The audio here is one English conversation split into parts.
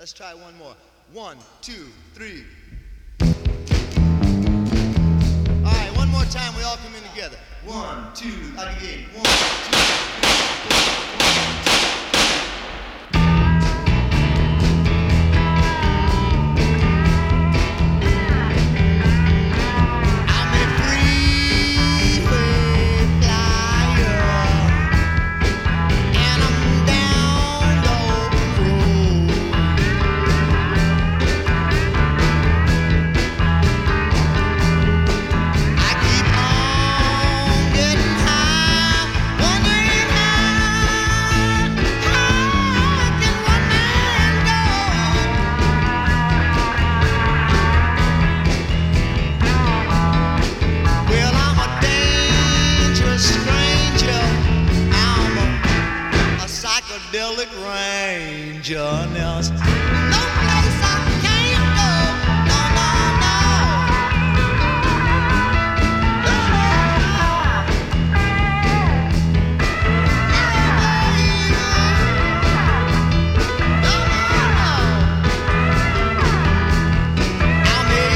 Let's try one more. 1, 2, 3. All right, one more time. We all come in together. 1, 2, again. 1, 2, 3. Psychedelic ranger. Now, no place I can't go. No, no, no. No, I'm a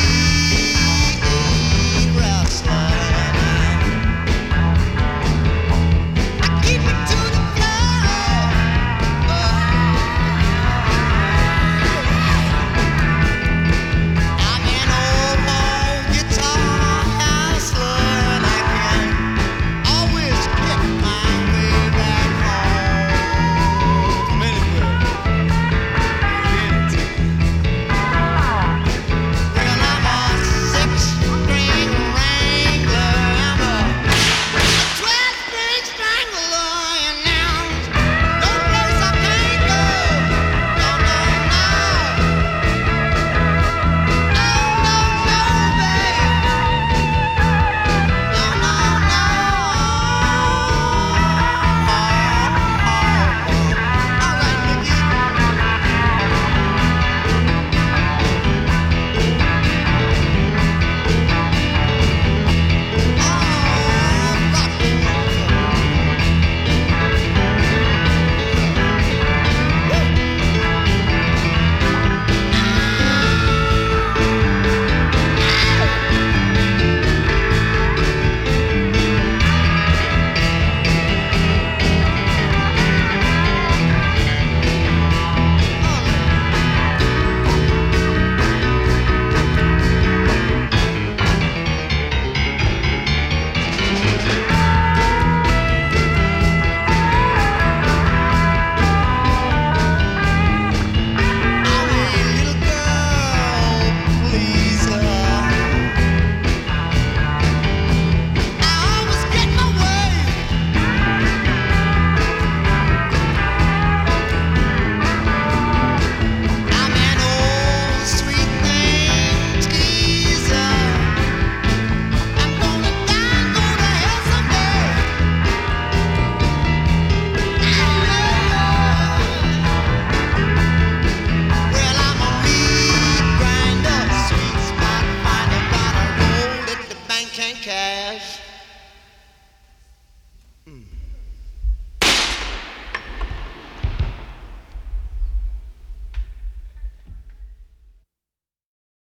wrestler. I keep it to the cash.